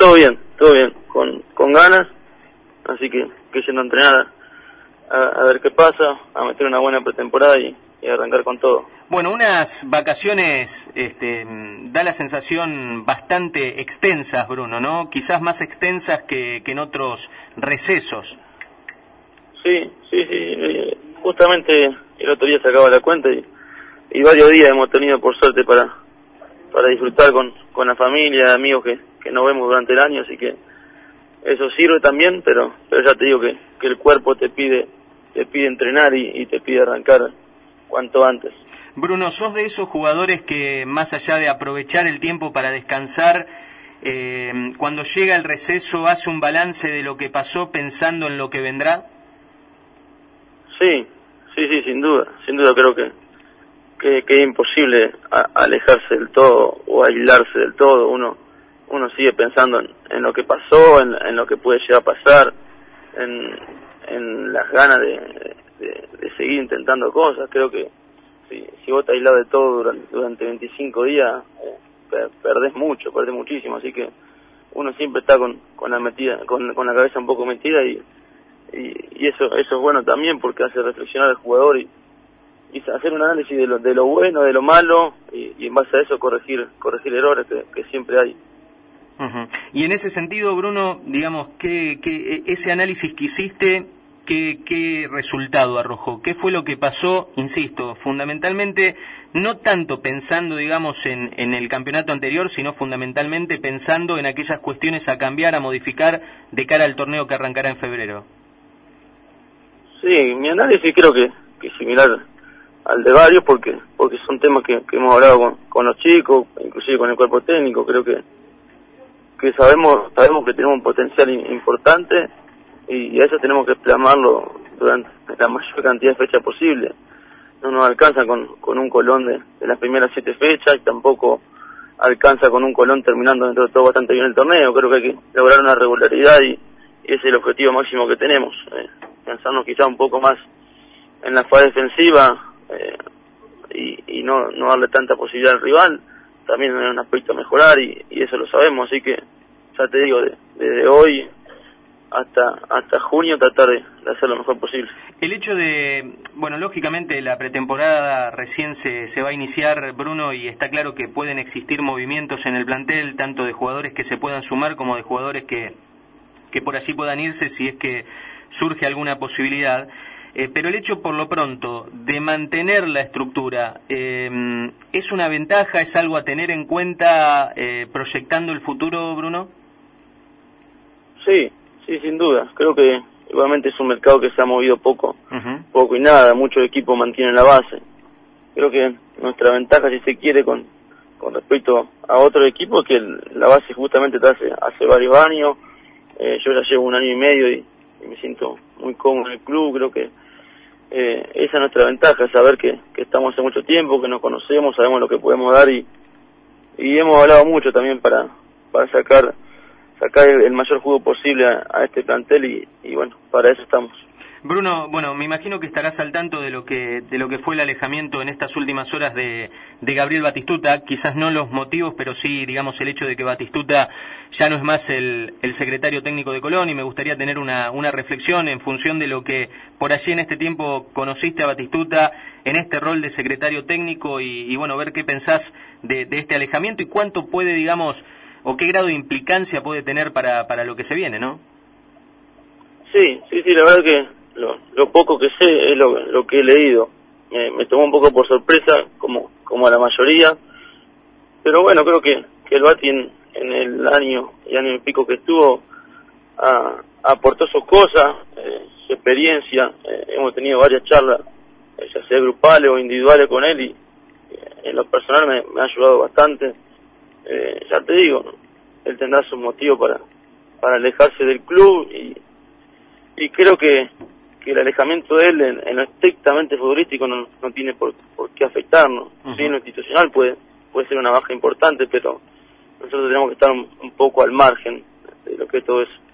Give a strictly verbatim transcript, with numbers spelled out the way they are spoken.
todo bien, todo bien, con, con ganas, así que, que yendo a entrenar a, a ver qué pasa, a meter una buena pretemporada y, y arrancar con todo. Bueno, unas vacaciones, este, da la sensación bastante extensas, Bruno, ¿no? Quizás más extensas que, que en otros recesos. Sí, sí, sí, justamente el otro día sacaba la cuenta y, y varios días hemos tenido por suerte para para disfrutar con, con la familia, amigos que, que nos vemos durante el año, así que eso sirve también, pero pero ya te digo que, que el cuerpo te pide te pide entrenar y, y te pide arrancar cuanto antes. Bruno, ¿sos de esos jugadores que más allá de aprovechar el tiempo para descansar, eh, cuando llega el receso hace un balance de lo que pasó pensando en lo que vendrá? Sí, sí, sí, sin duda, sin duda creo que que, que es imposible a, alejarse del todo o aislarse del todo. Uno uno sigue pensando en, en lo que pasó, en, en lo que puede llegar a pasar, en, en las ganas de, de, de seguir intentando cosas. Creo que si, si vos te aislás de todo durante, durante veinticinco días, eh, per, perdés mucho, perdés muchísimo, así que uno siempre está con, con la metida, con, con la cabeza un poco metida y, y, y eso eso es bueno también porque hace reflexionar al jugador y y hacer un análisis de lo, de lo bueno, de lo malo, y, y en base a eso corregir corregir errores que, que siempre hay. Uh-huh. Y en ese sentido, Bruno, digamos, ¿qué, qué, ese análisis que hiciste, qué, qué resultado arrojó? ¿Qué fue lo que pasó? Insisto, fundamentalmente, no tanto pensando, digamos, en, en el campeonato anterior, sino fundamentalmente pensando en aquellas cuestiones a cambiar, a modificar de cara al torneo que arrancará en febrero. Sí, mi análisis creo que, que es similar al de varios porque porque son temas que, que hemos hablado con, con los chicos, inclusive con el cuerpo técnico. Creo que que sabemos sabemos que tenemos un potencial in, importante y, y a eso tenemos que plasmarlo durante la mayor cantidad de fechas posible. No nos alcanza con, con un Colón de, de las primeras siete fechas y tampoco alcanza con un Colón terminando dentro de todo bastante bien el torneo. Creo que hay que lograr una regularidad y, y ese es el objetivo máximo que tenemos. Eh, pensarnos quizá un poco más en la fase defensiva, Eh, y, y no, no darle tanta posibilidad al rival, también es un aspecto a mejorar y, y eso lo sabemos, así que ya te digo, de, desde hoy hasta hasta junio tratar de, de hacer lo mejor posible. El hecho de, bueno, lógicamente la pretemporada recién se, se va a iniciar, Bruno, y está claro que pueden existir movimientos en el plantel, tanto de jugadores que se puedan sumar como de jugadores que, que por allí puedan irse si es que surge alguna posibilidad. Eh, pero el hecho, por lo pronto, de mantener la estructura, eh, ¿es una ventaja, es algo a tener en cuenta eh, proyectando el futuro, Bruno? Sí, sí, sin duda. Creo que igualmente es un mercado que se ha movido poco, uh-huh. poco y nada. Muchos equipos mantienen la base. Creo que nuestra ventaja, si se quiere, con, con respecto a otros equipos, es que la base justamente está hace, hace varios años. Eh, yo ya llevo un año y medio y, y me siento muy cómodo en el club. Creo que Eh, esa es nuestra ventaja, saber que, que estamos hace mucho tiempo, que nos conocemos, sabemos lo que podemos dar y, y hemos hablado mucho también para para sacar sacar el, el mayor jugo posible a, a este plantel y, y bueno, para eso estamos. Bruno, bueno, me imagino que estarás al tanto de lo que de lo que fue el alejamiento en estas últimas horas de, de Gabriel Batistuta, quizás no los motivos, pero sí, digamos, el hecho de que Batistuta ya no es más el, el secretario técnico de Colón, y me gustaría tener una, una reflexión en función de lo que por allí en este tiempo conociste a Batistuta en este rol de secretario técnico y, y bueno, ver qué pensás de, de este alejamiento y cuánto puede, digamos, o qué grado de implicancia puede tener para, para lo que se viene, ¿no? Sí, sí, sí, la verdad que Lo, lo poco que sé es lo, lo que he leído. Me, me tomó un poco por sorpresa, como como a la mayoría. Pero bueno, creo que, que el Bati en, en el año y año y pico que estuvo a, aportó sus cosas, eh, su experiencia. Eh, hemos tenido varias charlas, eh, ya sea grupales o individuales con él y eh, en lo personal me, me ha ayudado bastante. Eh, ya te digo, ¿no? Él tendrá sus motivos para, para alejarse del club y, y creo que que el alejamiento de él en, en lo estrictamente futbolístico no, no tiene por, por qué afectarnos. Uh-huh. Sí, en lo institucional puede puede ser una baja importante, pero nosotros tenemos que estar un, un poco al margen de lo que todo es.